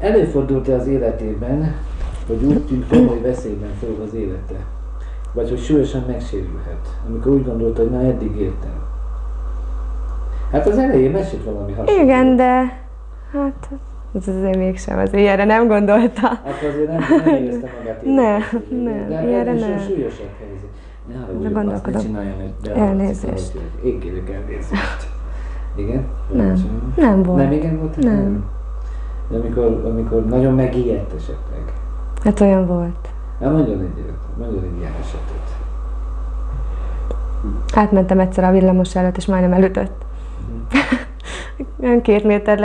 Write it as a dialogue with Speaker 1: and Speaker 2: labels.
Speaker 1: Előfordult-e az életében, hogy úgy tűnt, komoly veszélyben forog az élete? Vagy hogy súlyosan megsérülhet, amikor úgy gondolta, hogy na eddig éltem? Hát az elején mesélt valami hasonló.
Speaker 2: Igen, de hát ez azért mégsem, azért ilyenre nem gondolta.
Speaker 1: Akkor azért nem érezte magát
Speaker 2: Nem,
Speaker 1: de
Speaker 2: ilyenre
Speaker 1: nem.
Speaker 2: nem.
Speaker 1: Súlyosabb helyzet. Ne haragudjon, azt ne
Speaker 2: Gondolkodom.
Speaker 1: csináljon, de
Speaker 2: Elnézést.
Speaker 1: Én kérek elnézést. Igen?
Speaker 2: Nem volt.
Speaker 1: Nem igen volt?
Speaker 2: Nem.
Speaker 1: De amikor nagyon megijedt esetleg.
Speaker 2: Hát olyan volt.
Speaker 1: Mondjon egy ilyen esetet.
Speaker 2: Átmentem egyszer a villamos előtt, és majdnem elütött. Olyan 2 méter